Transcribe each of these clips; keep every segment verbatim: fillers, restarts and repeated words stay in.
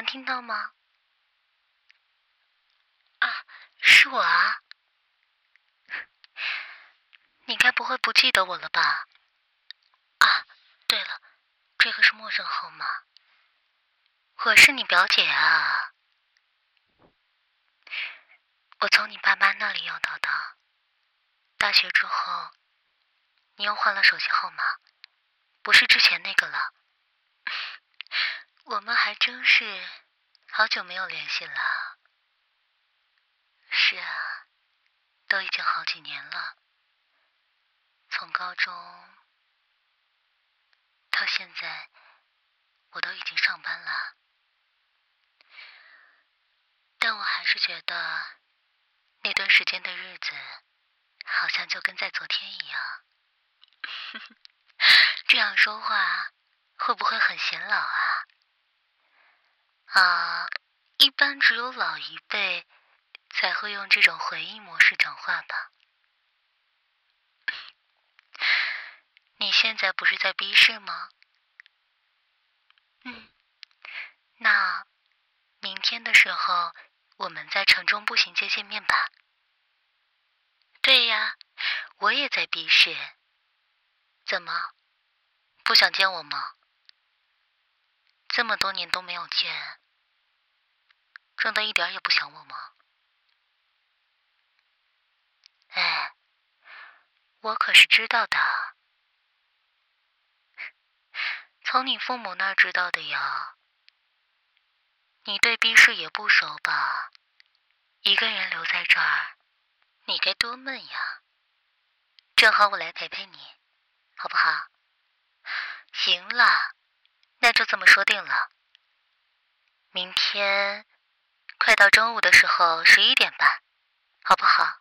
能听到吗？啊，是我啊。你该不会不记得我了吧？啊，对了，这个是陌生号码。我是你表姐啊。我从你爸妈那里要到的。大学之后，你又换了手机号码，不是之前那个了。我们还真是好久没有联系了。是啊，都已经好几年了。从高中到现在，我都已经上班了。但我还是觉得那段时间的日子好像就跟在昨天一样。这样说话会不会很显老啊？啊，一般只有老一辈才会用这种回忆模式讲话吧。你现在不是在逼试吗？嗯，那明天的时候我们在城中步行街见面吧。对呀，我也在逼试。怎么，不想见我吗？这么多年都没有见，真的一点也不想我吗？哎，我可是知道的，从你父母那儿知道的呀。你对逼试也不熟吧？一个人留在这儿，你该多闷呀。正好我来陪陪你，好不好？行了，那就这么说定了。明天快到中午的时候，十一点半，好不好？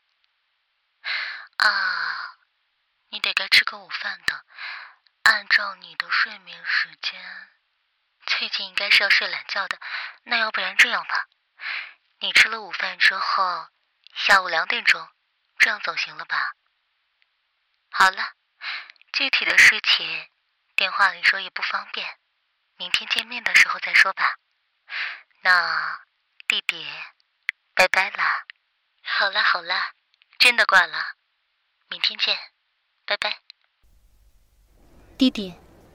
啊，你得该吃个午饭的。按照你的睡眠时间，最近应该是要睡懒觉的。那要不然这样吧，你吃了午饭之后，下午两点钟，这样总行了吧？好了，具体的事情电话里说也不方便，明天见面的时候再说吧。那弟弟，拜拜啦。好啦好啦，真的挂了，明天见，拜拜。弟弟，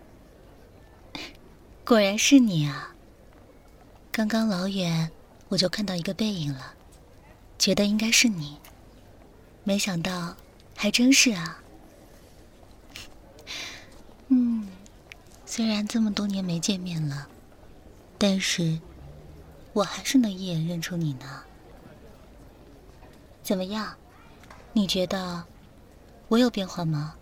果然是你啊。刚刚老远我就看到一个背影了，觉得应该是你，没想到还真是啊。嗯，虽然这么多年没见面了，但是我还是能一眼认出你呢。怎么样，你觉得我有变化吗？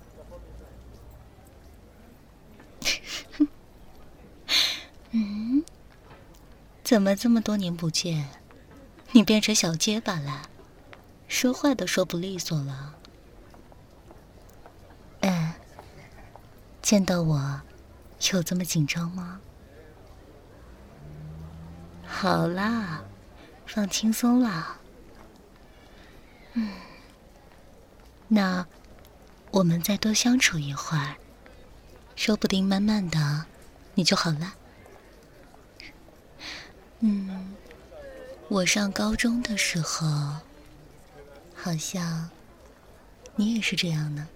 嗯，怎么这么多年不见，你变成小结巴了，说话都说不利索了。嗯，见到我有这么紧张吗？好啦，放轻松啦。嗯，那我们再多相处一会儿，说不定慢慢的你就好了。嗯，我上高中的时候，好像你也是这样呢。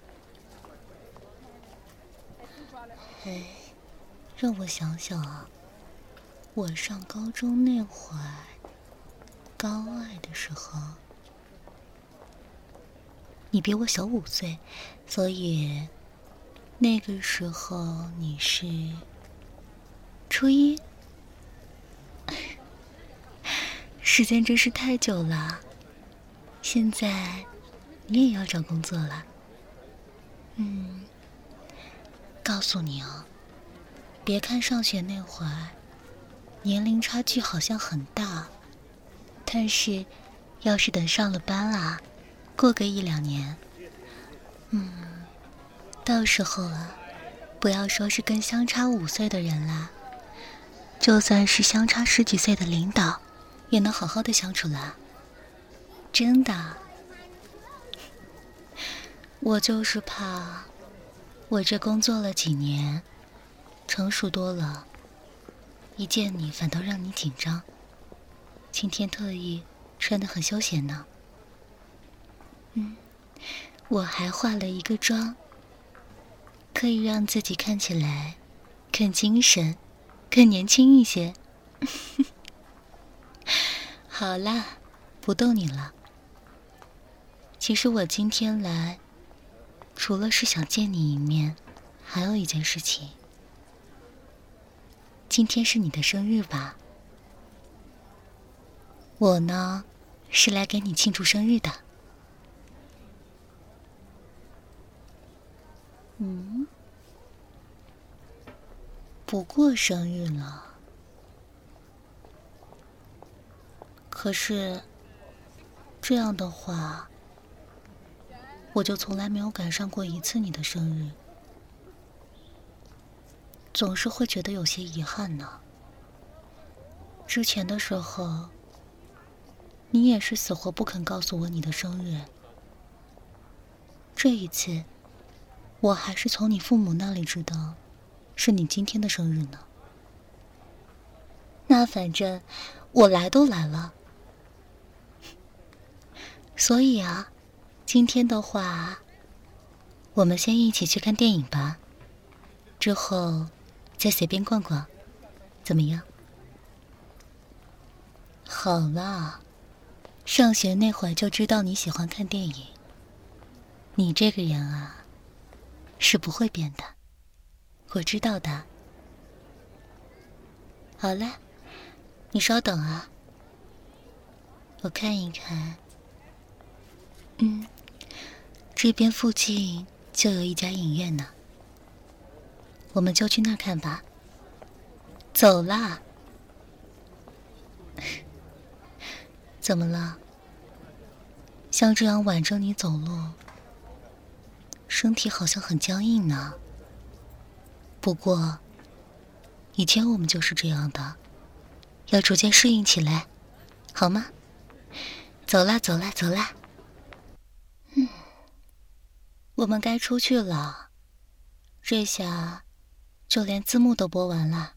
哎，让我想想啊，我上高中那会儿，高二的时候，你比我小五岁，所以那个时候你是初一。时间真是太久了，现在你也要找工作了。嗯，告诉你哦，别看上学那会儿年龄差距好像很大，但是要是等上了班啊，过个一两年，嗯，到时候啊，不要说是跟相差五岁的人啦，就算是相差十几岁的领导，也能好好的相处啦。真的，我就是怕我这工作了几年，成熟多了， 一见你反倒让你紧张。今天特意穿得很休闲呢。嗯，我还化了一个妆，可以让自己看起来更精神、更年轻一些。好啦，不逗你了。其实我今天来，除了是想见你一面，还有一件事情。今天是你的生日吧？我呢，是来给你庆祝生日的。嗯，不过生日了。可是，这样的话，我就从来没有赶上过一次你的生日，总是会觉得有些遗憾呢。之前的时候，你也是死活不肯告诉我你的生日。这一次，我还是从你父母那里知道，是你今天的生日呢。那反正我来都来了，所以啊，今天的话，我们先一起去看电影吧，之后再随便逛逛，怎么样？好啦，上学那会儿就知道你喜欢看电影，你这个人啊，是不会变的，我知道的。好了，你稍等啊，我看一看。嗯，这边附近就有一家影院呢，我们就去那儿看吧。走啦。怎么了？像这样挽着你走路，身体好像很僵硬呢。不过，以前我们就是这样的，要逐渐适应起来，好吗？走啦，走啦，走啦。嗯，我们该出去了。这下，就连字幕都播完了。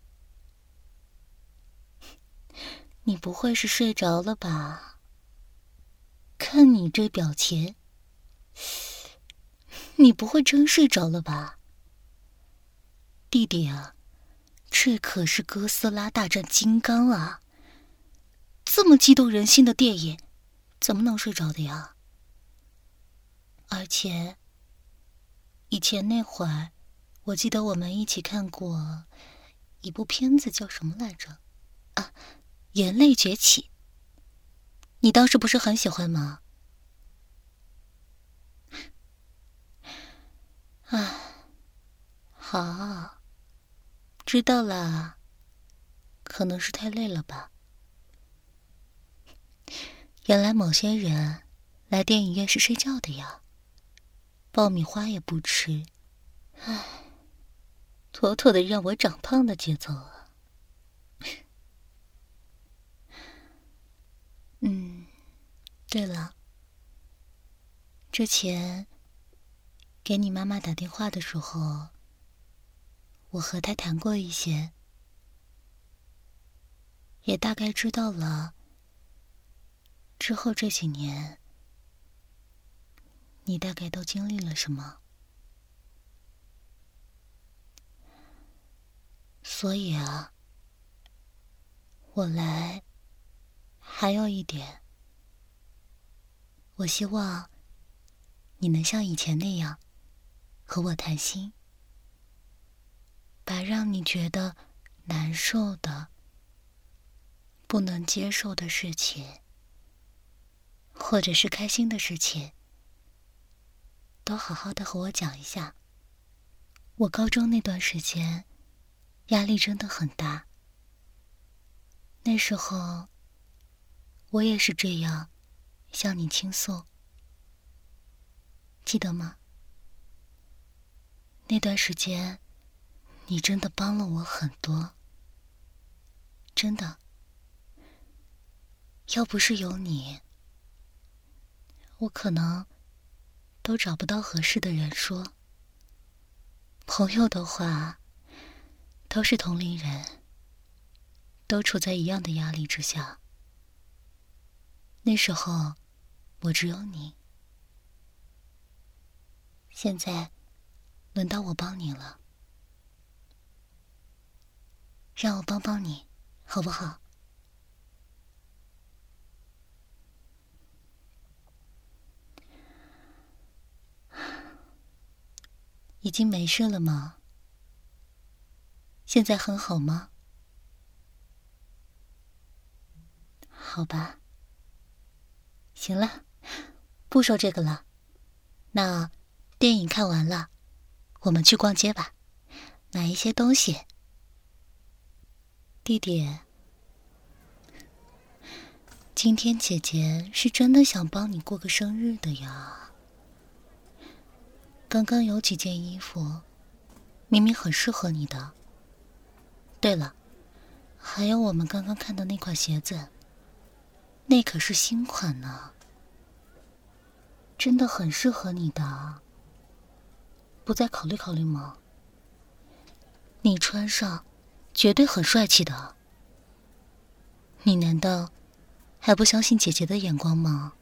你不会是睡着了吧？看你这表情，你不会真睡着了吧？弟弟啊，这可是哥斯拉大战金刚啊！这么激动人心的电影，怎么能睡着的呀？而且，以前那会儿，我记得我们一起看过一部片子，叫什么来着？啊，眼泪崛起。你当时不是很喜欢吗？啊，好，知道了。可能是太累了吧。原来某些人来电影院是睡觉的呀，爆米花也不吃。唉，妥妥的让我长胖的节奏啊。嗯，对了，之前给你妈妈打电话的时候，我和她谈过一些，也大概知道了之后这几年你大概都经历了什么。所以啊，我来还有一点，我希望你能像以前那样和我谈心，把让你觉得难受的、不能接受的事情，或者是开心的事情，都好好的和我讲一下。我高中那段时间压力真的很大，那时候我也是这样向你倾诉，记得吗？那段时间你真的帮了我很多，真的。要不是有你，我可能都找不到合适的人说。朋友的话都是同龄人， 都处在一样的压力之下。那时候，我只有你。现在，轮到我帮你了。让我帮帮你，好不好？已经没事了吗？现在很好吗？好吧。行了，不说这个了。那电影看完了，我们去逛街吧，买一些东西。弟弟，今天姐姐是真的想帮你过个生日的呀。刚刚有几件衣服，明明很适合你的。对了，还有我们刚刚看的那款鞋子，那可是新款呢，真的很适合你的。不再考虑考虑吗？你穿上，绝对很帅气的。你难道还不相信姐姐的眼光吗？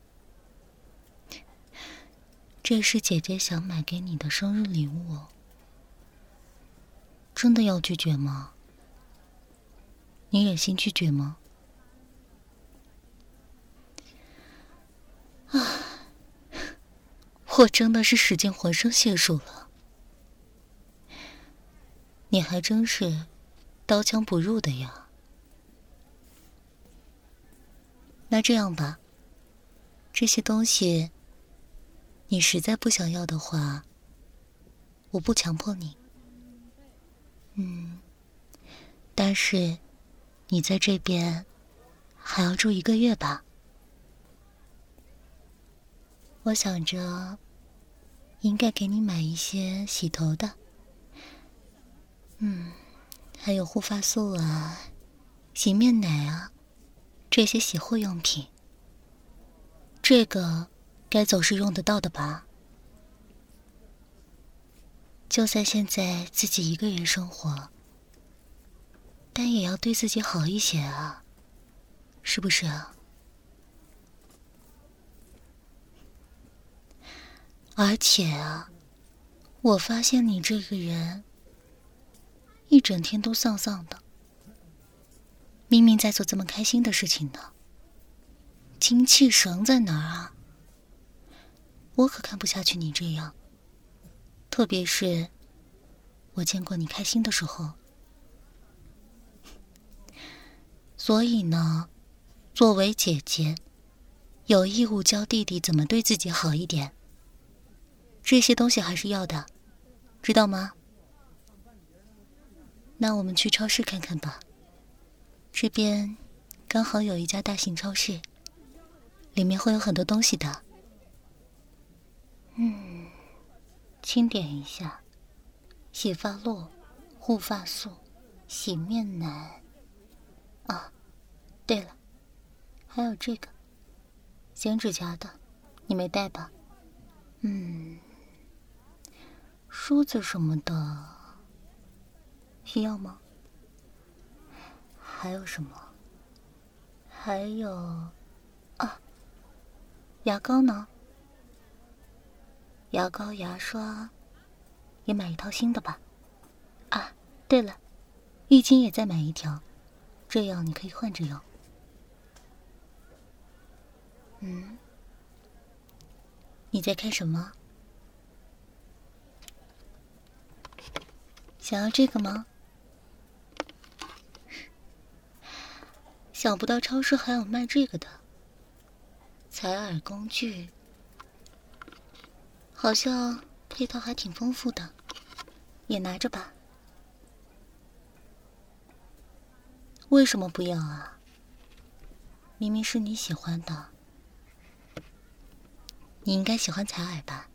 这是姐姐想买给你的生日礼物，真的要拒绝吗？你忍心拒绝吗？啊，我真的是使尽浑身解数了。你还真是刀枪不入的呀。那这样吧，这些东西你实在不想要的话，我不强迫你。嗯，但是你在这边还要住一个月吧？我想着应该给你买一些洗头的，嗯，还有护发素啊、洗面奶啊，这些洗护用品。这个该总是用得到的吧？就算现在自己一个人生活，但也要对自己好一些啊，是不是啊？而且啊，我发现你这个人一整天都丧丧的，明明在做这么开心的事情呢，精气神在哪儿啊？我可看不下去你这样，特别是我见过你开心的时候。所以呢，作为姐姐，有义务教弟弟怎么对自己好一点。这些东西还是要的，知道吗？那我们去超市看看吧。这边刚好有一家大型超市，里面会有很多东西的。嗯，清点一下：洗发露、护发素、洗面奶。啊，对了，还有这个剪指甲的，你没带吧？嗯，梳子什么的，需要吗？还有什么？还有，啊，牙膏呢？牙膏、牙刷，也买一套新的吧。啊，对了，浴巾也再买一条，这样你可以换着用。嗯，你在看什么？想要这个吗？想不到超市还有卖这个的，采耳工具，好像配套还挺丰富的，也拿着吧。为什么不要啊？明明是你喜欢的，你应该喜欢采耳吧？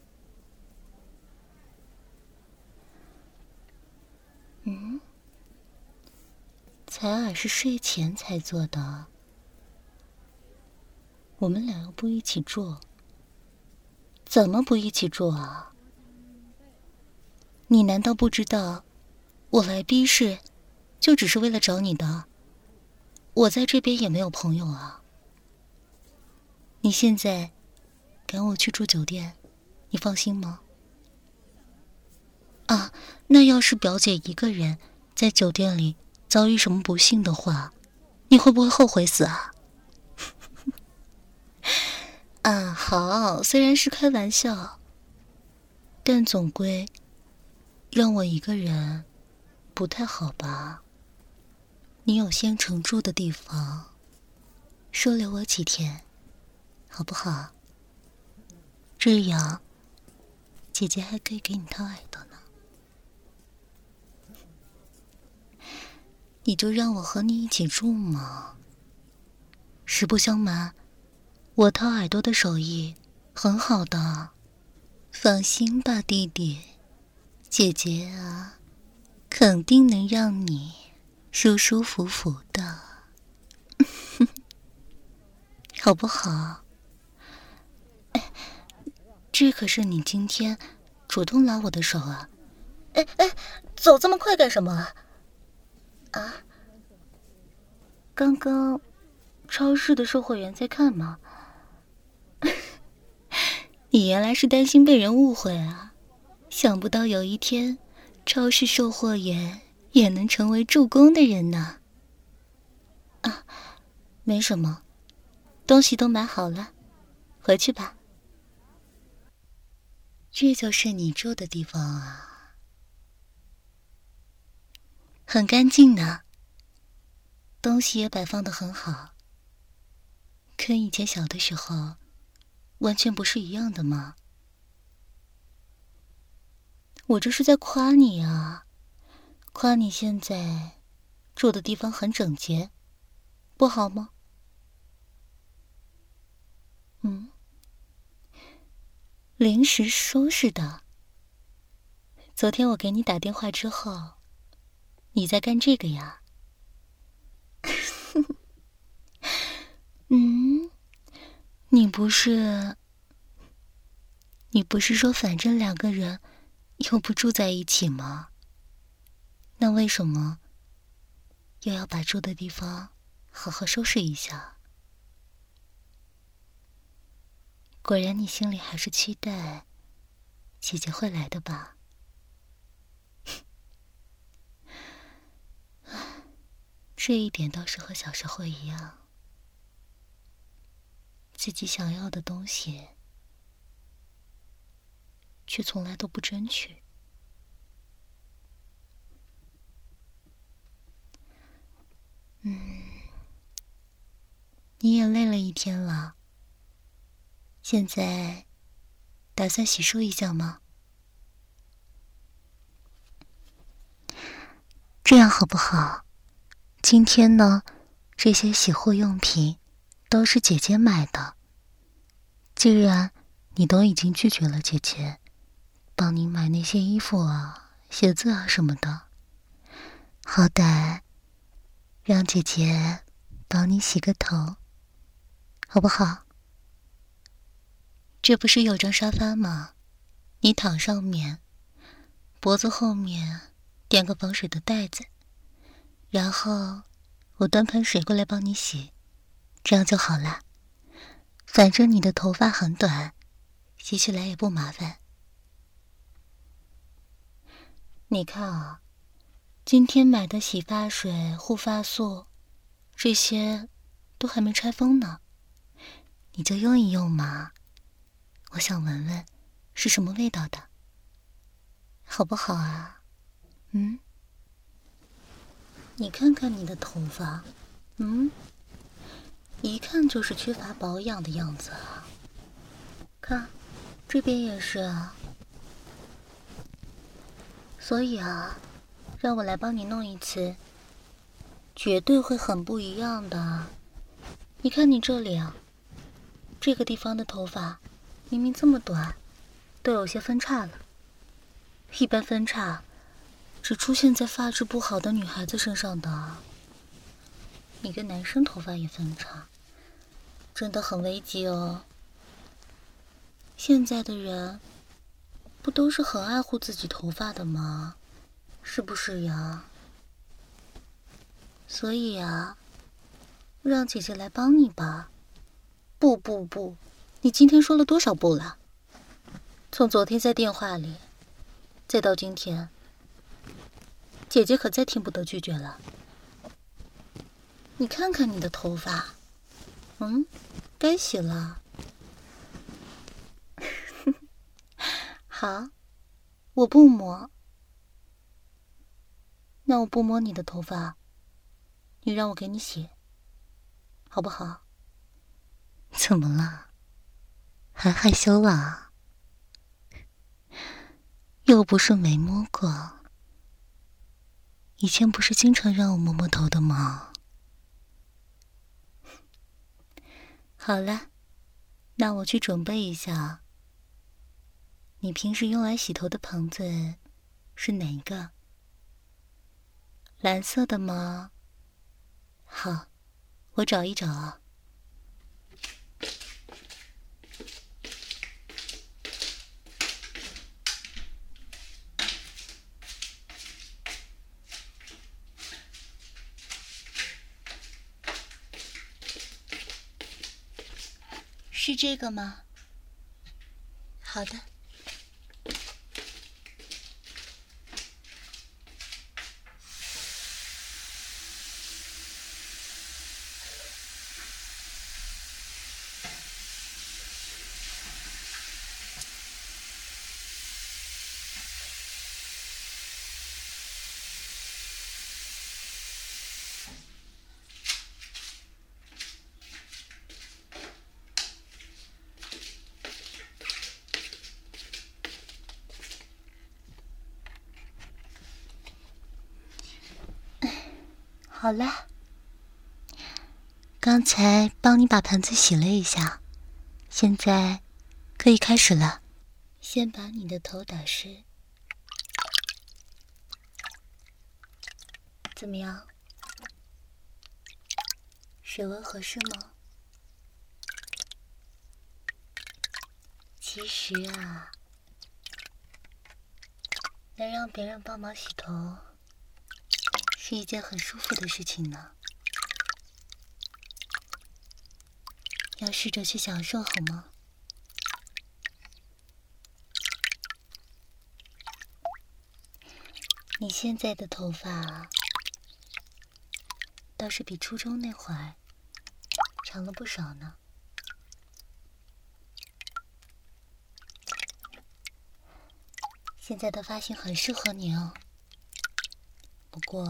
嗯，采耳是睡前才做的，我们俩又不一起做，怎么不一起做啊？你难道不知道，我来逼视，就只是为了找你的？ 我在这边也没有朋友啊。你现在赶我去住酒店，你放心吗？啊，那要是表姐一个人在酒店里遭遇什么不幸的话，你会不会后悔死啊？啊，好，虽然是开玩笑，但总归让我一个人不太好吧？你有现成住的地方，收留我几天，好不好？这样，姐姐还可以给你掏耳朵呢。你就让我和你一起住嘛。实不相瞒，我掏耳朵的手艺很好的，放心吧，弟弟，姐姐啊，肯定能让你舒舒服服的，好不好？哎，这可是你今天主动拉我的手啊！哎哎，走这么快干什么？啊？刚刚超市的售货员在看吗？你原来是担心被人误会啊，想不到有一天超市售货员也能成为助攻的人呢。啊，没什么，东西都买好了，回去吧。这就是你住的地方啊，很干净呢，东西也摆放得很好，跟以前小的时候完全不是一样的吗？我这是在夸你啊，夸你现在住的地方很整洁，不好吗？嗯，临时收拾的。昨天我给你打电话之后，你在干这个呀？嗯，你不是，你不是说反正两个人又不住在一起吗？那为什么又要把住的地方好好收拾一下？果然你心里还是期待姐姐会来的吧？这一点倒是和小时候一样，自己想要的东西却从来都不争取。嗯，你也累了一天了，现在打算洗漱一下吗？这样好不好？今天呢，这些洗护用品都是姐姐买的。既然你都已经拒绝了姐姐帮你买那些衣服啊、鞋子啊什么的，好歹让姐姐帮你洗个头，好不好？这不是有张沙发吗？你躺上面，脖子后面垫个防水的袋子，然后我端盆水过来帮你洗，这样就好了。反正你的头发很短，洗起来也不麻烦。你看啊，今天买的洗发水、护发素，这些都还没拆封呢，你就用一用嘛。我想闻闻是什么味道的，好不好啊？嗯？你看看你的头发，嗯？一看就是缺乏保养的样子啊。看，这边也是啊。所以啊，让我来帮你弄一次，绝对会很不一样的。你看你这里啊，这个地方的头发明明这么短，都有些分叉了。一般分叉只出现在发质不好的女孩子身上的。你跟男生头发也分叉，真的很危急哦。现在的人不都是很爱护自己头发的吗？是不是呀？所以啊， 让姐姐来帮你吧。不不不，你今天说了多少不了？从昨天在电话里，再到今天，姐姐可再听不得拒绝了。你看看你的头发，嗯，该洗了。好，我不摸。那我不摸你的头发，你让我给你洗，好不好？怎么了？还害羞啊？又不是没摸过，以前不是经常让我摸摸头的吗？好了，那我去准备一下。你平时用来洗头的盆子是哪一个？蓝色的吗？好，我找一找啊。是这个吗？好的。好了，刚才帮你把盆子洗了一下，现在可以开始了。先把你的头打湿，怎么样？水温合适吗？其实啊，能让别人帮忙洗头是一件很舒服的事情呢。要试着去享受，好吗？你现在的头发倒是比初中那会儿长了不少呢。现在的发型很适合你哦。不过，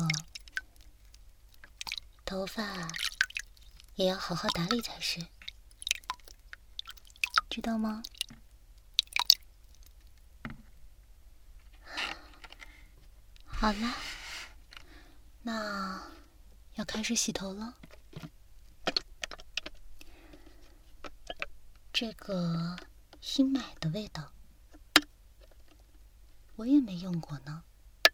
头发也要好好打理才是，知道吗？好了，那要开始洗头了。这个新买的味道，我也没用过呢。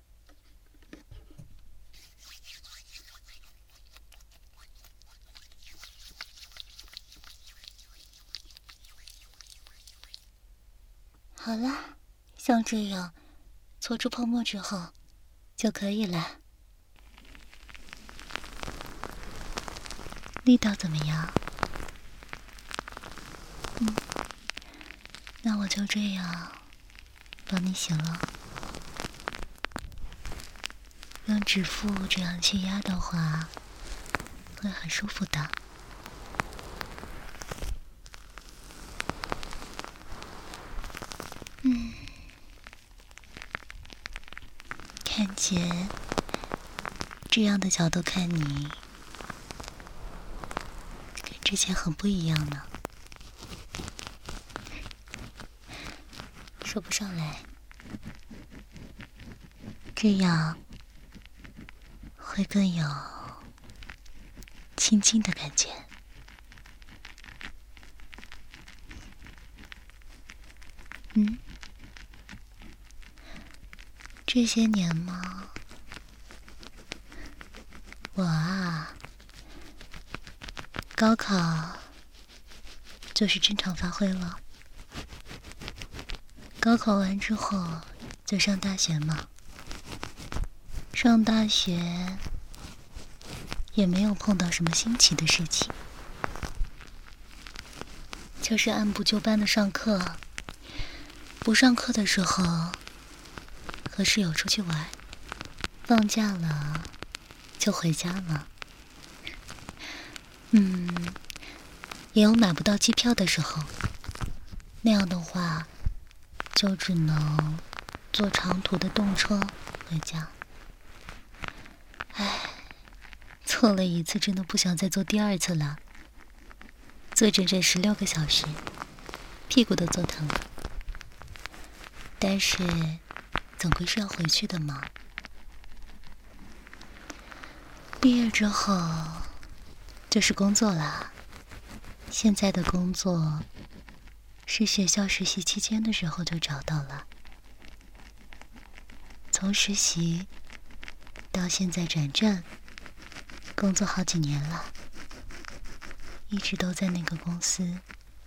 好了，像这样搓出泡沫之后就可以了。力道怎么样？嗯，那我就这样帮你洗了。用指腹这样去压的话，会很舒服的。嗯，看见这样的角度看你，跟之前很不一样呢。说不上来，这样会更有亲近的感觉。嗯，这些年嘛，我啊，高考就是正常发挥了。高考完之后就上大学嘛，上大学也没有碰到什么新奇的事情，就是按部就班的上课。不上课的时候，和室友出去玩，放假了就回家了。嗯，也有买不到机票的时候，那样的话，就只能坐长途的动车回家。唉，坐了一次，真的不想再坐第二次了。坐整整十六个小时，屁股都坐疼了。但是，总归是要回去的嘛。毕业之后，就是工作啦。现在的工作，是学校实习期间的时候就找到了。从实习到现在转正，工作好几年了，一直都在那个公司，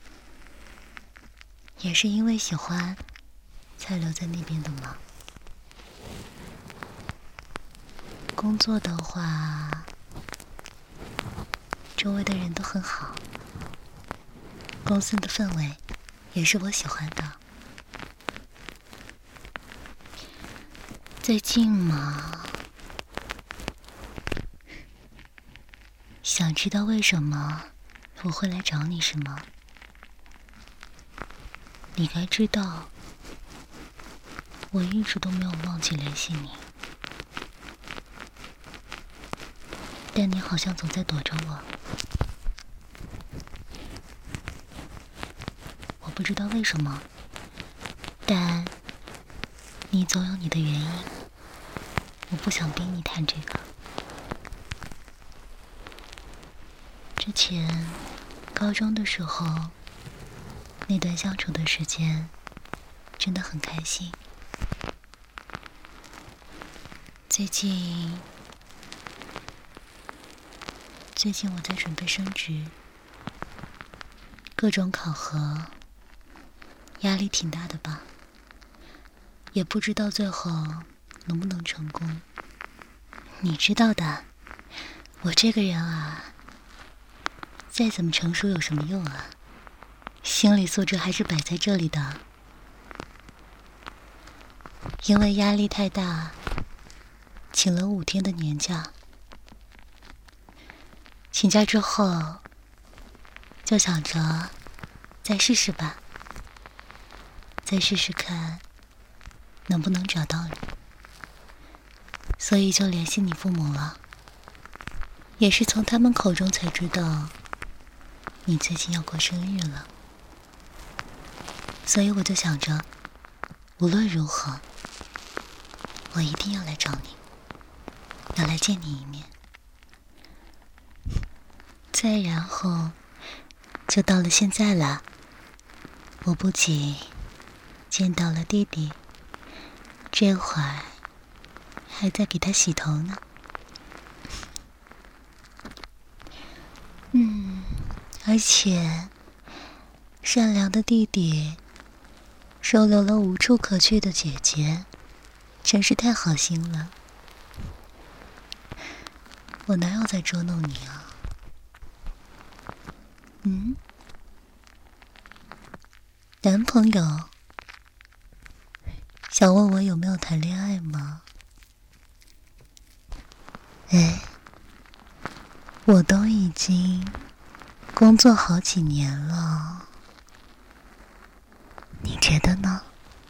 也是因为喜欢才留在那边的嘛。工作的话，周围的人都很好，公司的氛围也是我喜欢的。最近嘛，想知道为什么我会来找你是吗？你该知道，我一直都没有忘记联系你，但你好像总在躲着我。我不知道为什么，但你总有你的原因，我不想逼你谈这个。之前高中的时候，那段相处的时间真的很开心。最近最近我在准备升职，各种考核，压力挺大的吧，也不知道最后能不能成功。你知道的，我这个人啊，再怎么成熟有什么用啊？心理素质还是摆在这里的。因为压力太大，请了五天的年假。请假之后，就想着再试试吧，再试试看能不能找到你。所以就联系你父母了，也是从他们口中才知道你最近要过生日了。所以我就想着，无论如何，我一定要来找你，要来见你一面。再然后，就到了现在了。我不仅见到了弟弟，这会儿还在给他洗头呢。嗯，而且善良的弟弟收留了无处可去的姐姐，真是太好心了。我哪有在捉弄你啊？嗯？男朋友？想问我有没有谈恋爱吗？哎，我都已经工作好几年了，你觉得呢？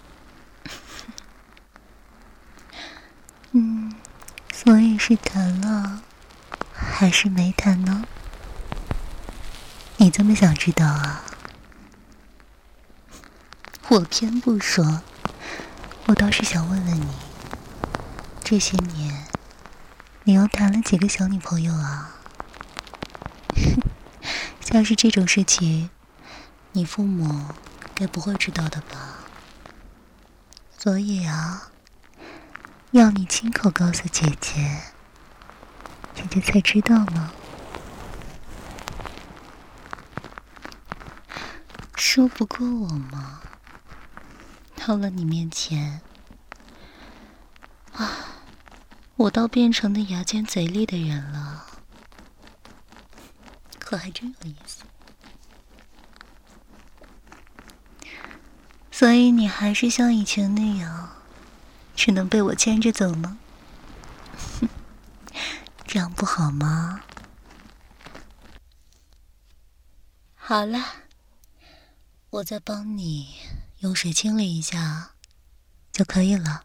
嗯，所以是谈了还是没谈呢？你这么想知道啊？我偏不说，我倒是想问问你，这些年你又谈了几个小女朋友啊？像是这种事情，你父母该不会知道的吧？所以啊，要你亲口告诉姐姐，姐姐才知道呢。说不过我吗？到了你面前，啊，我倒变成那牙尖嘴利的人了。 我还真有意思。所以你还是像以前那样，只能被我牵着走吗？这样不好吗？好了，我再帮你用水清理一下就可以了。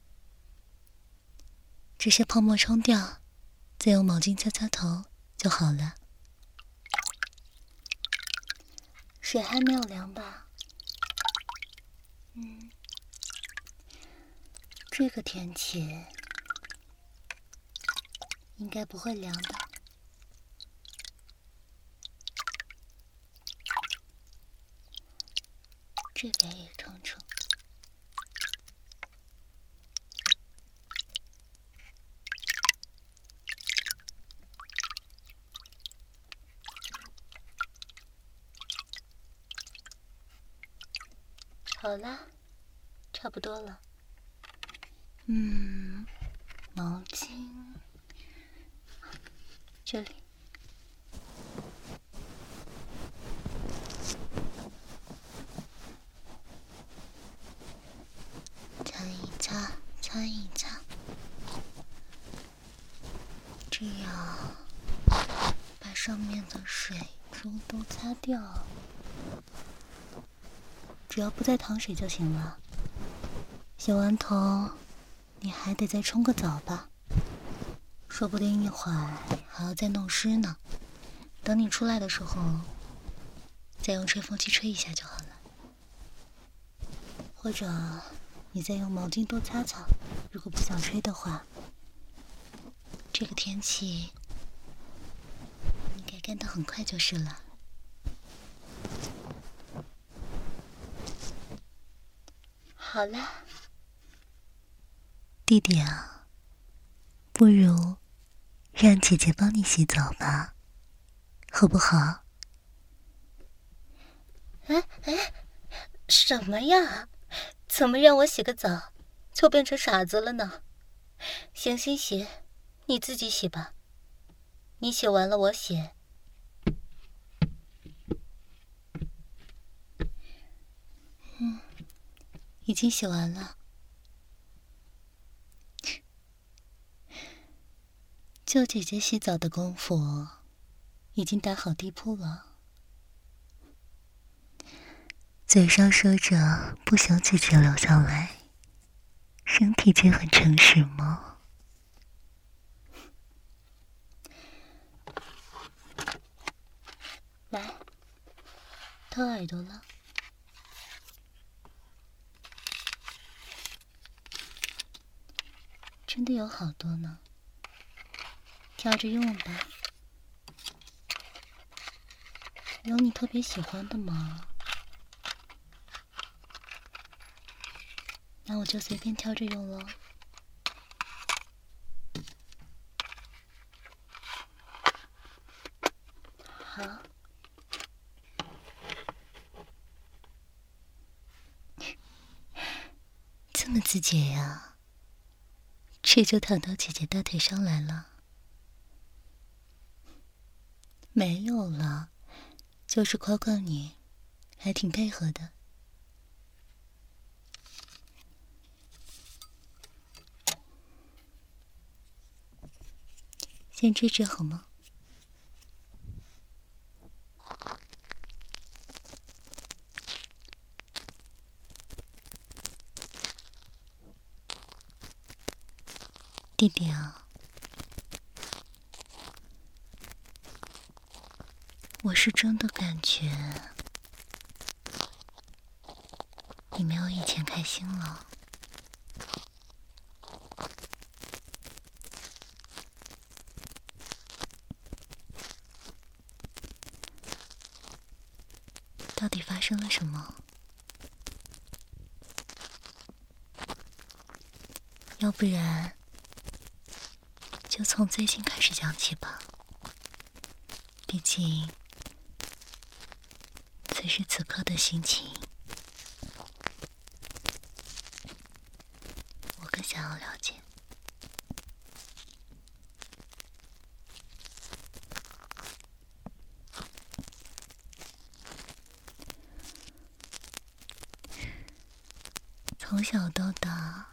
这些泡沫冲掉，再用毛巾擦擦头就好了。水还没有凉吧？嗯，这个天气应该不会凉的。这边也冲冲。好了，差不多了。嗯，毛巾这里。擦一擦，擦一擦，这样把上面的水珠都擦掉。只要不再淌水就行了。洗完头，你还得再冲个澡吧？说不定一会儿还要再弄湿呢。等你出来的时候，再用吹风机吹一下就好了。或者你再用毛巾多擦擦，如果不想吹的话。这个天气应该干得很快就是了。好了，弟弟啊，不如让姐姐帮你洗澡吧，好不好？哎哎，什么呀？怎么让我洗个澡就变成傻子了呢？行行行，你自己洗吧。你洗完了我洗。嗯，已经洗完了。救姐姐洗澡的功夫已经打好地铺了。嘴上说着不想姐姐留下来，身体却很诚实吗？来，掏耳朵了。真的有好多呢，挑着用吧。有你特别喜欢的吗？那我就随便挑着用咯。好。这么自觉呀？这就躺到姐姐大腿上来了。没有了，就是夸夸你，还挺配合的。先这只好吗？弟弟啊，我是真的感觉你没有以前开心了。到底发生了什么？要不然就从最近开始讲起吧。毕竟此时此刻的心情，我更想要了解。 从小到大，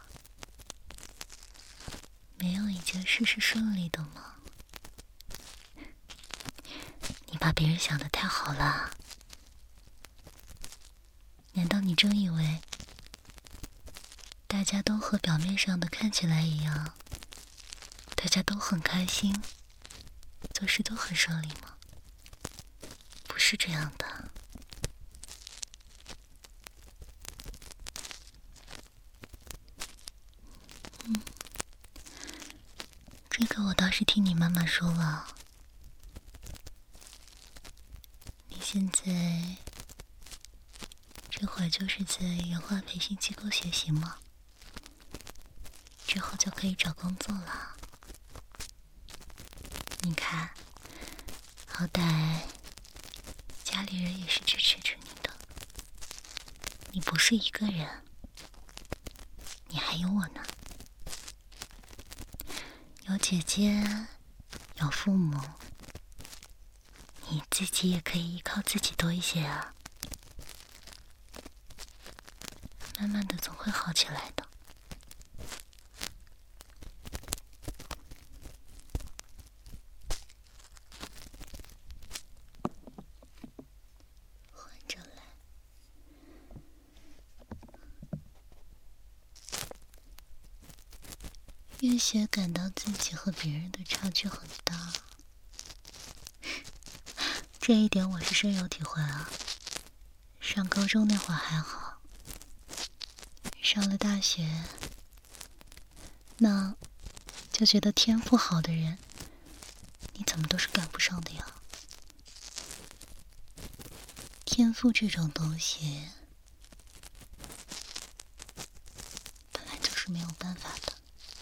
没有一件事是顺利的吗？你把别人想得太好了。难道你真以为大家都和表面上的看起来一样，大家都很开心，做事都很顺利吗？不是这样的。嗯，这个我倒是听你妈妈说了。你现在这会儿就是在原画培训机构学习吗？之后就可以找工作了。你看，好歹家里人也是支持着你的，你不是一个人，你还有我呢。有姐姐，有父母，你自己也可以依靠自己多一些啊。慢慢的总会好起来的。换着来。越学感到自己和别人的差距很大，这一点我是深有体会啊。上高中那会儿还好，上了大学，那就觉得天赋好的人，你怎么都是赶不上的呀。天赋这种东西，本来就是没有办法的。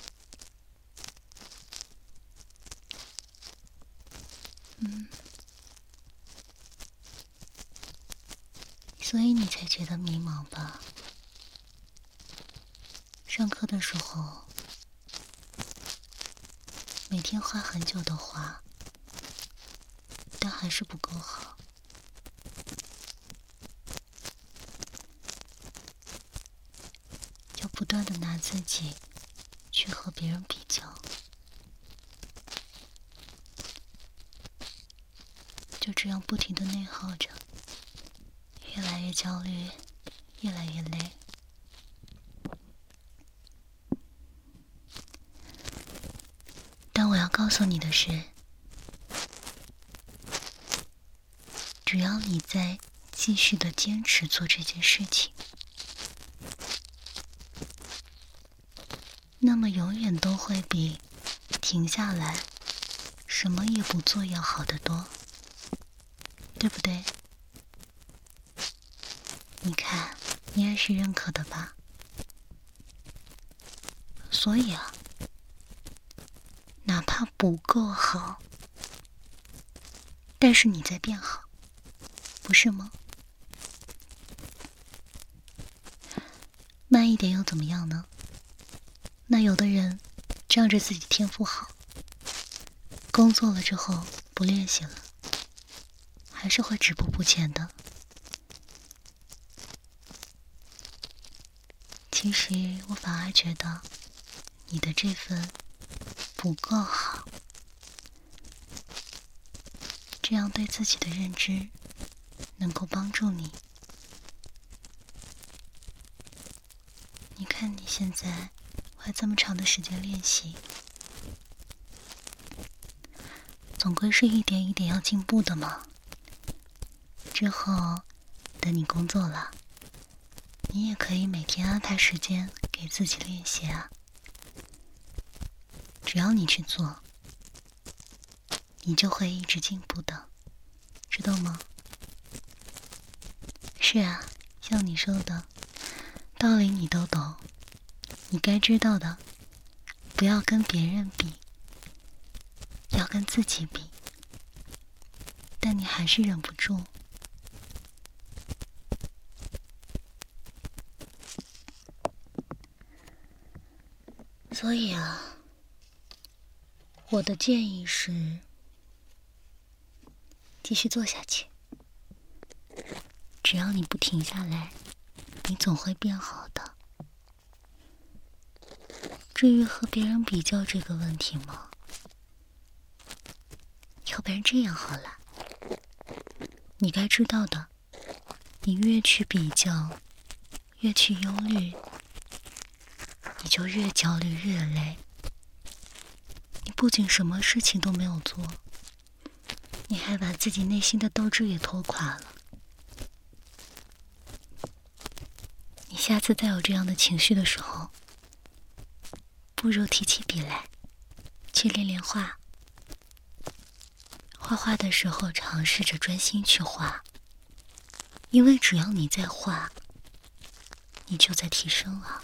嗯，所以你才觉得迷茫吧？上课的时候，每天画很久的画，但还是不够好。就不断的拿自己去和别人比较，就这样不停的内耗着，越来越焦虑，越来越累。但我要告诉你的是，只要你在继续的坚持做这件事情，那么永远都会比停下来什么也不做要好得多，对不对？你看，你也是认可的吧？所以啊，哪怕不够好，但是你在变好，不是吗？慢一点又怎么样呢？那有的人仗着自己天赋好，工作了之后不练习了，还是会止步不前的。其实我反而觉得你的这份不够好，这样对自己的认知能够帮助你。你看你现在花这么长的时间练习，总归是一点一点要进步的嘛。之后等你工作了，你也可以每天安排时间给自己练习啊。只要你去做，你就会一直进步的，知道吗？是啊，像你说的，道理你都懂，你该知道的，不要跟别人比，要跟自己比。但你还是忍不住。所以啊，我的建议是继续做下去。只要你不停下来，你总会变好的。 至于和别人比较这个问题吗？要不然这样好了，你该知道的，你越去比较，越去忧虑，你就越焦虑越累。你不仅什么事情都没有做，你还把自己内心的斗志也拖垮了。你下次再有这样的情绪的时候，不如提起笔来，去练练画。画画的时候，尝试着专心去画，因为只要你在画，你就在提升了。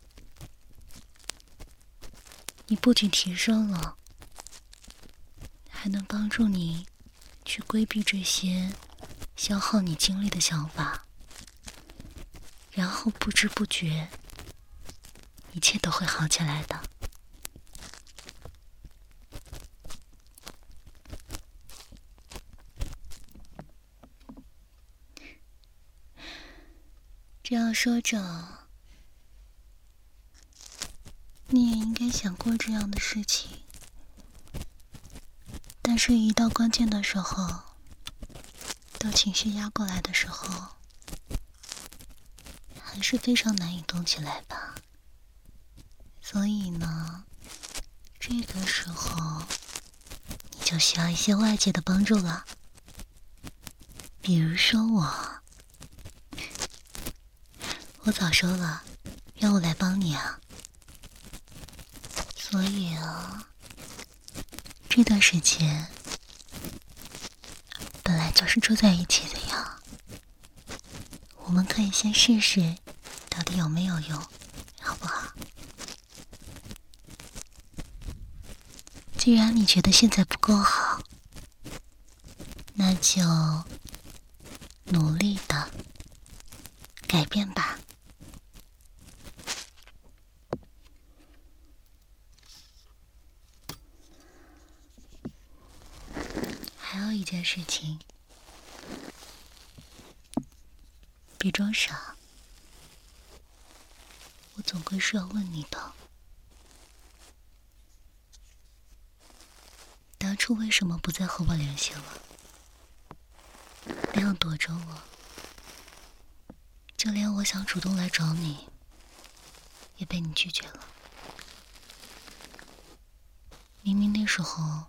你不仅提升了，还能帮助你去规避这些消耗你精力的想法，然后不知不觉，一切都会好起来的。这样说着，你也应该想过这样的事情，但是一到关键的时候，到情绪压过来的时候，还是非常难以动起来吧。所以呢，这个时候你就需要一些外界的帮助了，比如说我。我早说了，让我来帮你啊。所以啊，这段时间本来就是住在一起的呀，我们可以先试试到底有没有用，好不好？既然你觉得现在不够好，那就努力的改变吧。还有一件事情，别装傻，我总归是要问你的。当初为什么不再和我联系了？那样躲着我，就连我想主动来找你，也被你拒绝了。明明那时候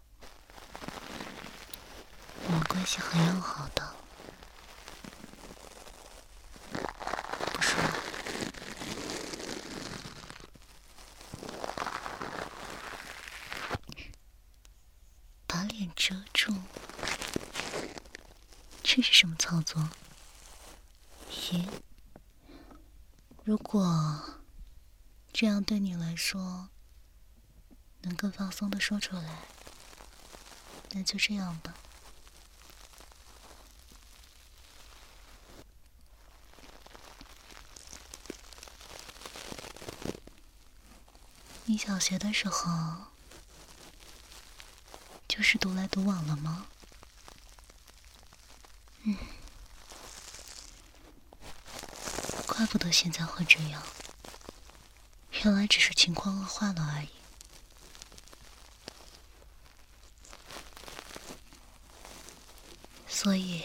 我们关系很要好的，不是吗？把脸遮住，这是什么操作？咦，如果这样对你来说能更放松的说出来，那就这样吧。你小学的时候就是独来独往了吗？嗯，怪不得现在会这样，原来只是情况恶化了而已。所以，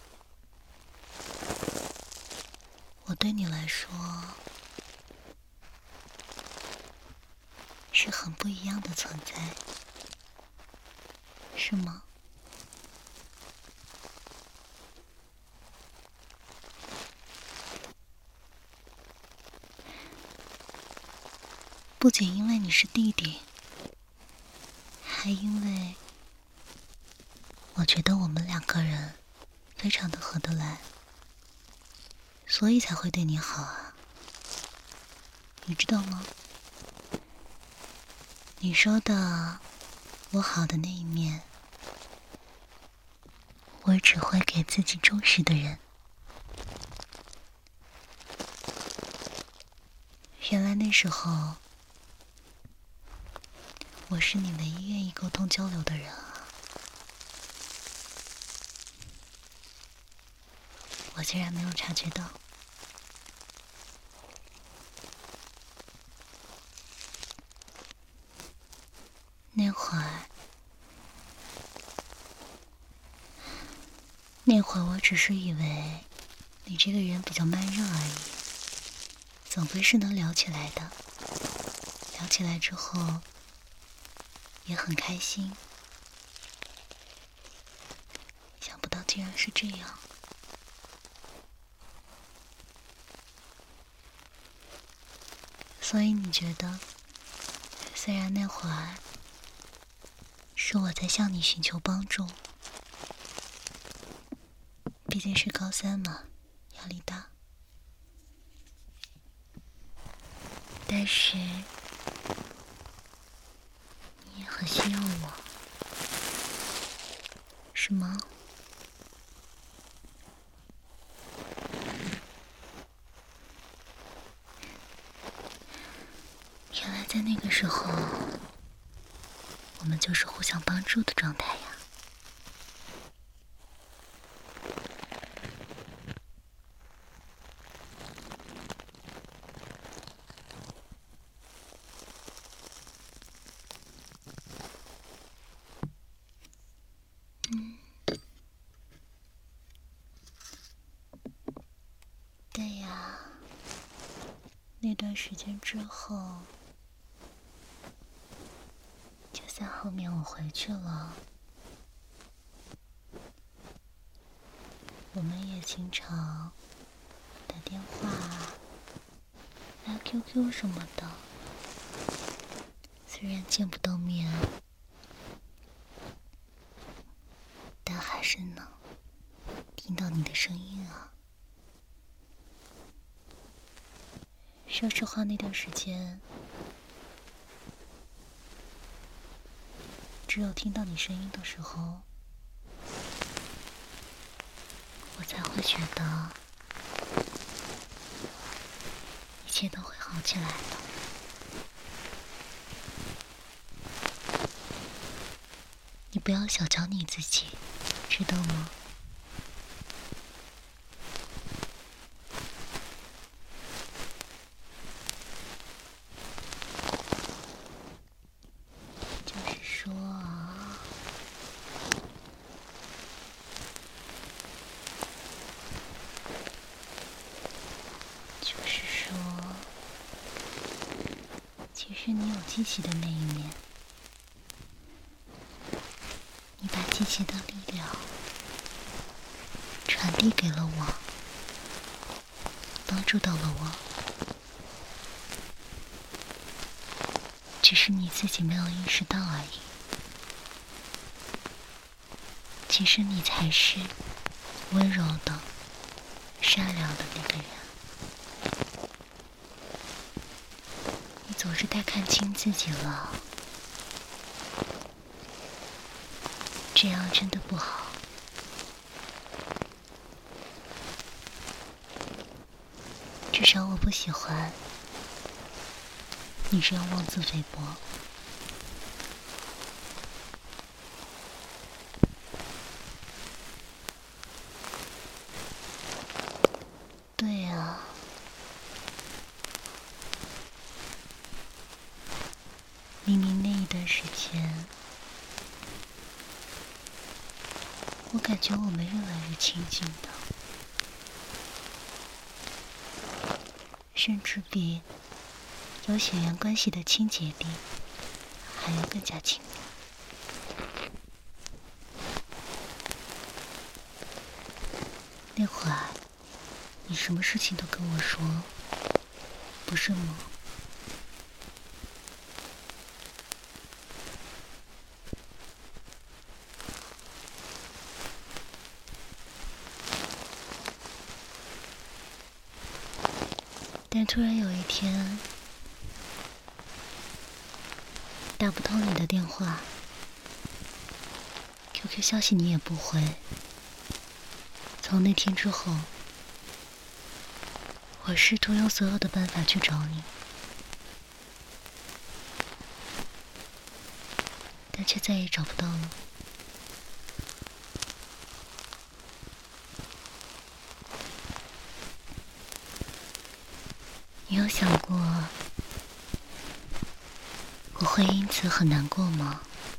我对你来说是很不一样的存在，是吗？不仅因为你是弟弟，还因为我觉得我们两个人非常的合得来，所以才会对你好啊。你知道吗？你说的我好的那一面，我只会给自己忠实的人。原来那时候我是你唯一愿意沟通交流的人啊！我竟然没有察觉到。 那会儿，那会儿我只是以为你这个人比较慢热而已，总归是能聊起来的。聊起来之后也很开心，想不到竟然是这样。所以你觉得，虽然那会儿是我在向你寻求帮助，毕竟是高三嘛，压力大，但是你也很需要我，是吗？原来在那个时候，我们就是互相帮助的状态呀。嗯，对呀，那段时间之后，就在后面我回去了，我们也经常打电话、拉 Q Q 什么的，虽然见不到面，但还是能听到你的声音啊。说实话，那段时间只有听到你声音的时候，我才会觉得一切都会好起来的。你不要小瞧你自己，知道吗？就是说啊，就是说，其实你有积极的那一面，你把积极的力量传递给了我，帮助到了我，只是你自己没有意识到而已。其实你才是温柔的、善良的那个人。你总是太看清自己了，这样真的不好。至少我不喜欢你这样妄自菲薄。对呀，明明那一段时间，我感觉我们越来越亲近的，甚至比有血缘关系的亲姐弟还要更加亲密。那会儿，你什么事情都跟我说，不是吗？但突然有一天，打不通你的电话， Q Q 消息你也不回。从那天之后，我试图用所有的办法去找你，但却再也找不到了。你有想过，我会因此很难过吗？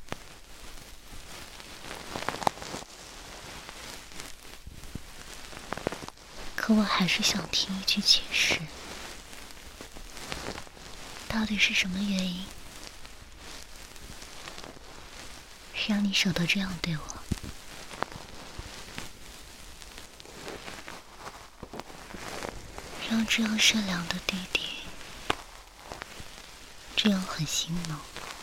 可我还是想听一句解释，到底是什么原因让你舍得这样对我？让这样善良的弟弟这样狠心呢？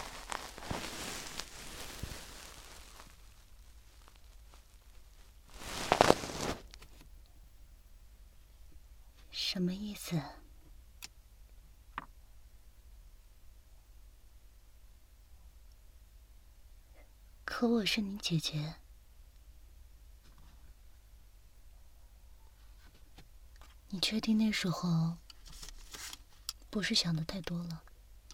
什么意思？可我是你姐姐，你确定那时候不是想的太多了？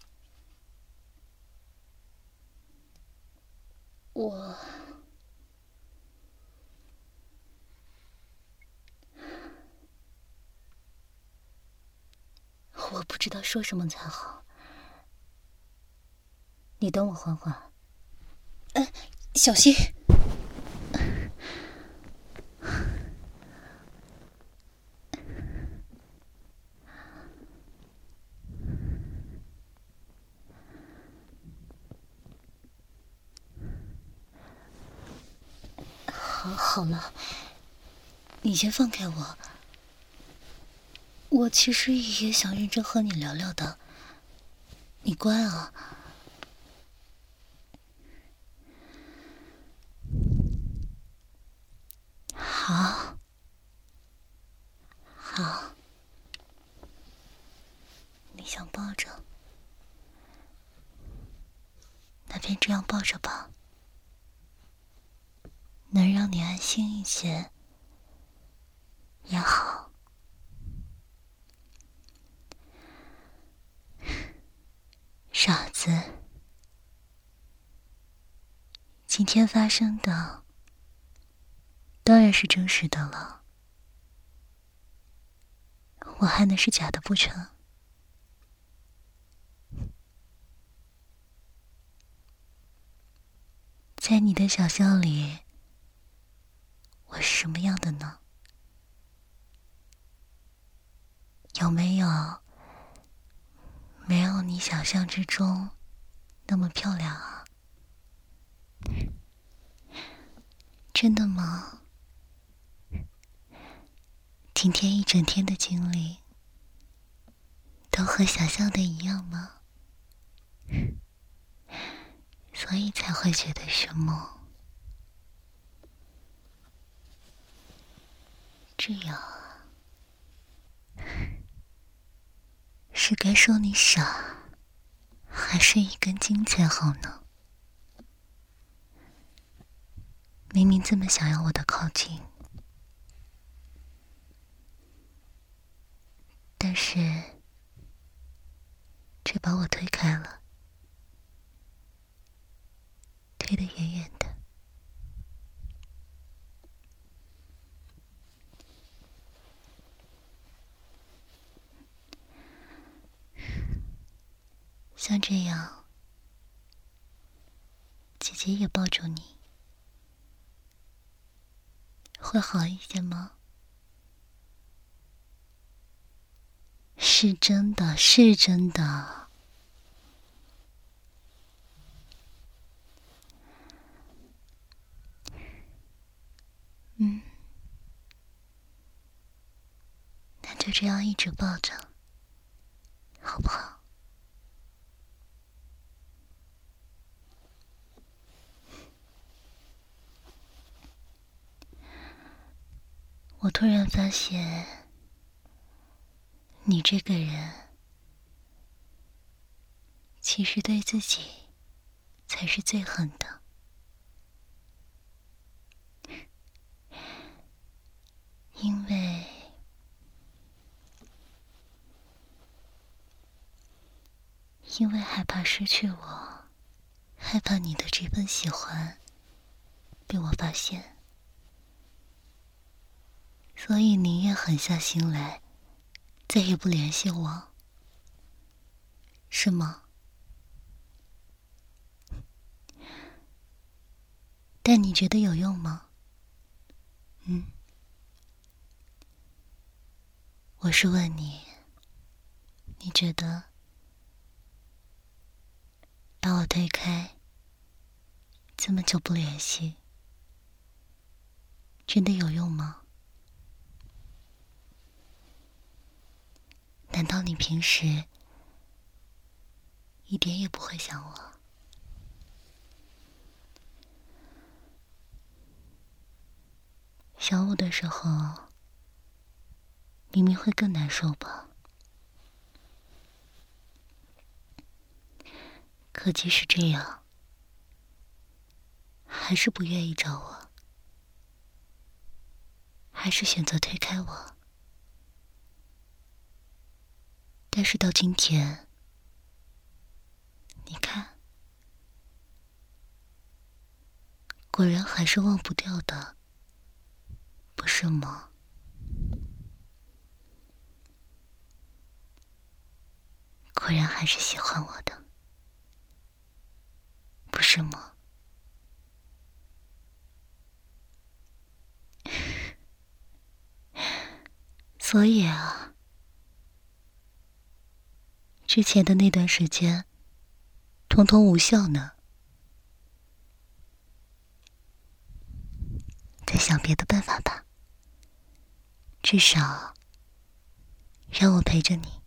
我我不知道说什么才好，你等我缓缓。呃，小心。好，好了，你先放开我。我其实也想认真和你聊聊的，你乖啊。好，好，你想抱着，那便这样抱着吧，能让你安心一些也好。傻子，今天发生的当然是真实的了，我还能是假的不成？在你的想象里，我是什么样的呢？有没有没有你想象之中那么漂亮啊？真的吗？今天一整天的经历都和想象的一样吗？所以才会觉得是梦。这样啊，是该说你傻，还是一根筋才好呢？明明这么想要我的靠近，但是却把我推开了，推得远远的。像这样，姐姐也抱住你，会好一些吗？是真的，是真的。嗯，那就这样一直抱着，好不好？我突然发现，你这个人其实对自己才是最狠的。因为因为害怕失去我，害怕你的这份喜欢被我发现，所以你也狠下心来，再也不联系我，是吗？ 但你觉得有用吗？嗯？我是问你，你觉得把我推开，这么久不联系，真的有用吗？难道你平时一点也不会想我？想我的时候，明明会更难受吧？可即使这样，还是不愿意找我，还是选择推开我。但是到今天，你看，果然还是忘不掉的，不是吗？果然还是喜欢我的，不是吗？所以啊，之前的那段时间，统统无效呢。再想别的办法吧，至少让我陪着你，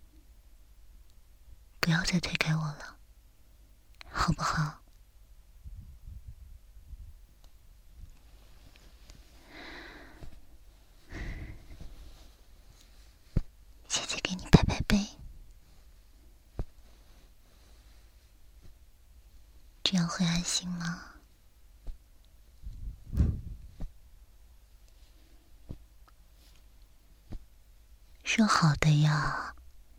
不要再推开我了，好不好？姐姐给你拍拍背，这样会安心吗？说好的呀，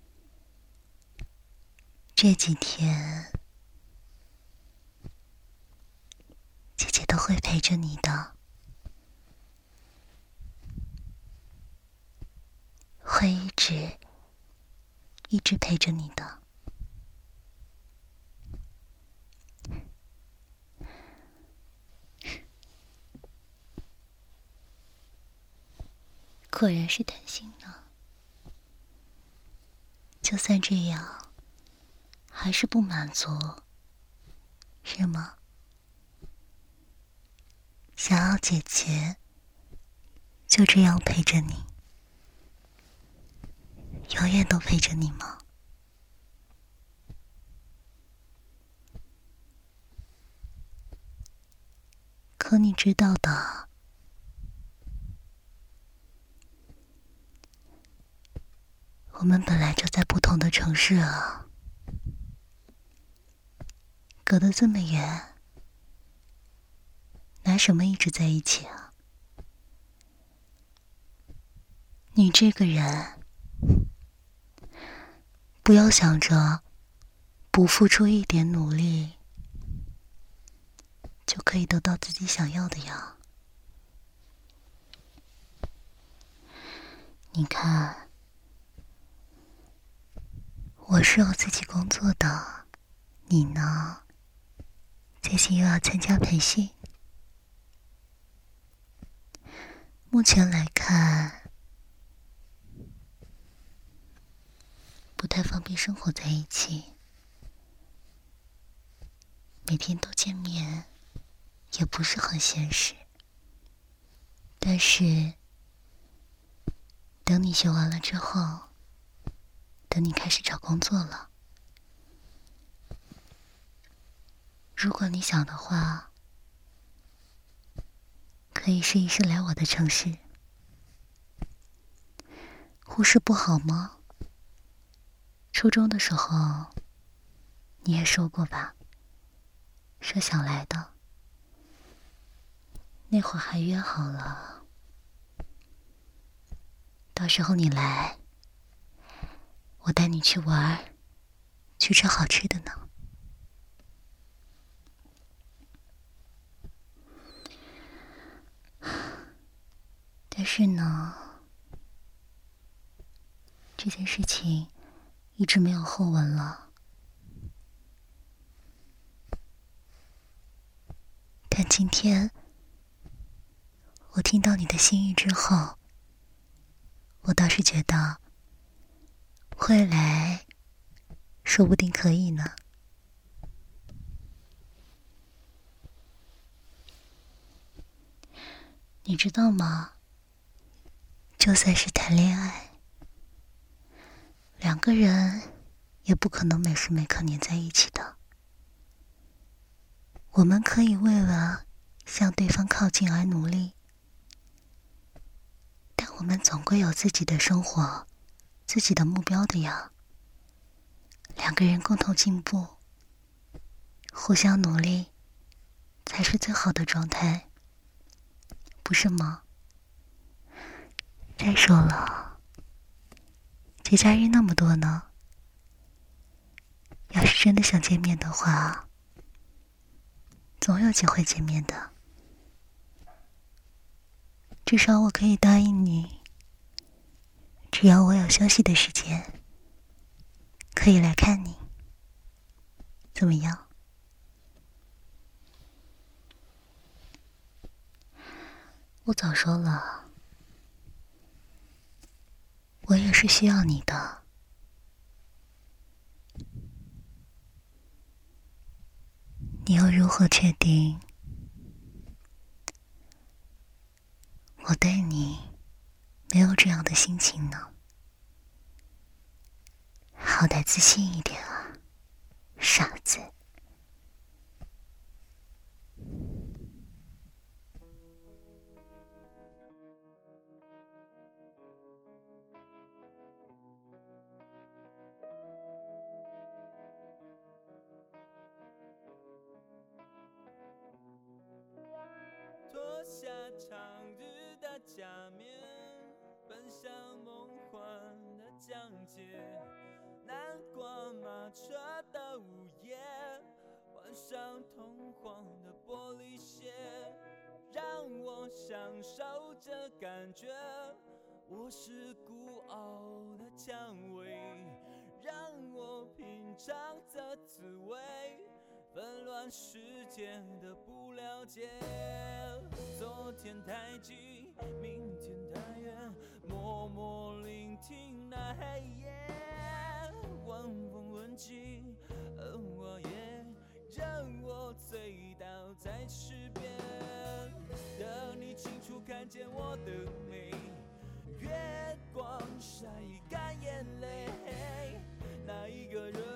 这几天姐姐都会陪着你的，会一直一直陪着你的。果然是贪心呢。就算这样，还是不满足，是吗？想要姐姐就这样陪着你，永远都陪着你吗？可你知道的，我们本来就在不同的城市啊，隔得这么远，拿什么一直在一起啊？你这个人，不要想着不付出一点努力就可以得到自己想要的呀。你看，我是有自己工作的，你呢？最近又要参加培训，目前来看，不太方便生活在一起，每天都见面，也不是很现实。但是，等你学完了之后，等你开始找工作了，如果你想的话，可以试一试来我的城市。护士不好吗？初中的时候，你也说过吧，说想来的。那会儿还约好了，到时候你来，我带你去玩，去吃好吃的呢。但是呢，这件事情一直没有后文了。 但今天我听到你的心意之后，我倒是觉得未来说不定可以呢。你知道吗？就算是谈恋爱，两个人也不可能每时每刻黏在一起的。我们可以为了向对方靠近而努力，但我们总归有自己的生活，自己的目标的呀。两个人共同进步，互相努力，才是最好的状态，不是吗？再说了，节假日那么多呢，要是真的想见面的话，总有机会见面的。至少我可以答应你，只要我有休息的时间，可以来看你，怎么样？我早说了，我也是需要你的。你又如何确定我对你没有这样的心情呢？好歹自信一点啊，傻子。 脱下长日的假面，奔向梦幻的疆界。南瓜马车的午夜，换上通黄的玻璃鞋，让我享受这感觉。我是孤傲的蔷薇，让我品尝这滋味。纷乱世界的不了解，昨天太近，明天太远，默默聆听那黑夜，晚风吻尽而我也让我醉倒在池边，等你清楚看见我的美，月光晒干眼泪，那一个人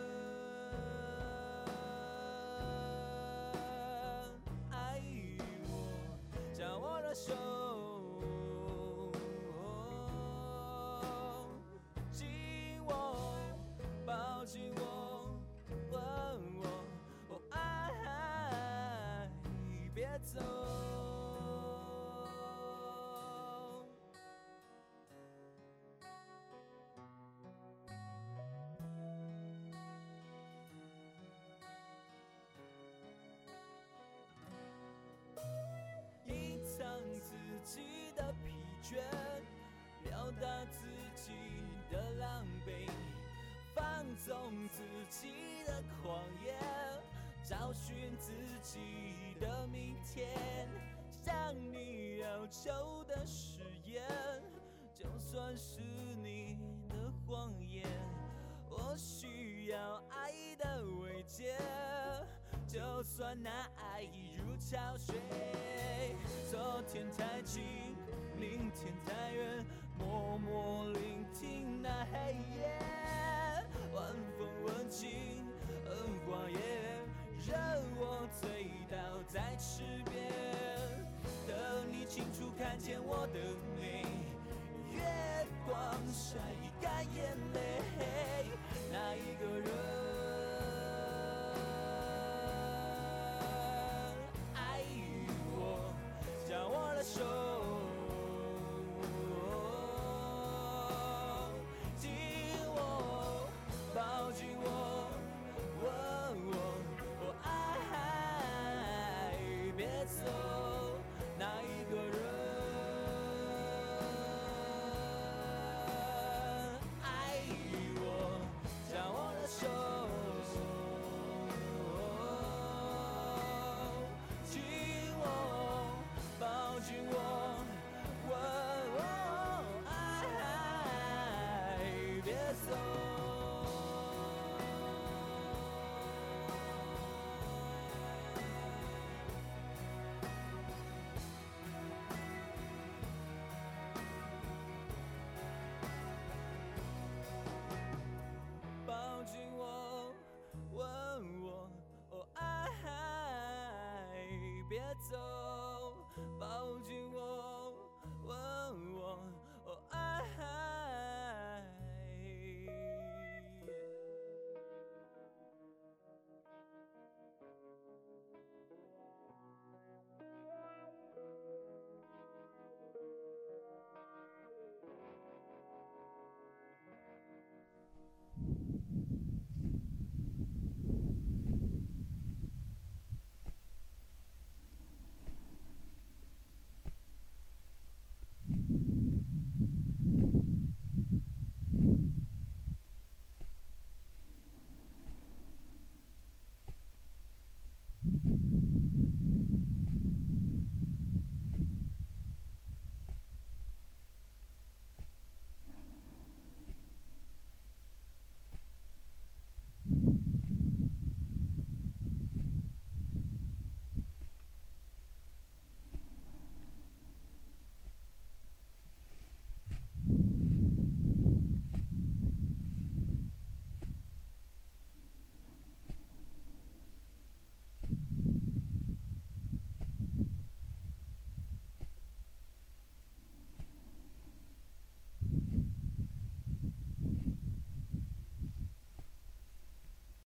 手，紧我，抱紧我，问我，哦爱，别走。自己的疲倦，表达自己的狼狈，放纵自己的狂野，找寻自己的明天，向你要求的誓言，就算是你的谎言，我需要爱的慰藉，就算那爱已如潮水。昨天太近，明天太远，默默聆听那黑夜，晚风吻尽而花叶，让我醉倒在池边，等你清楚看见我的美，月光晒干眼泪，那一个人手，紧我，抱紧我，问我，哦爱，别走，那一个人，爱抱紧我，问我，哦爱，别走。抱紧我，问我，哦爱。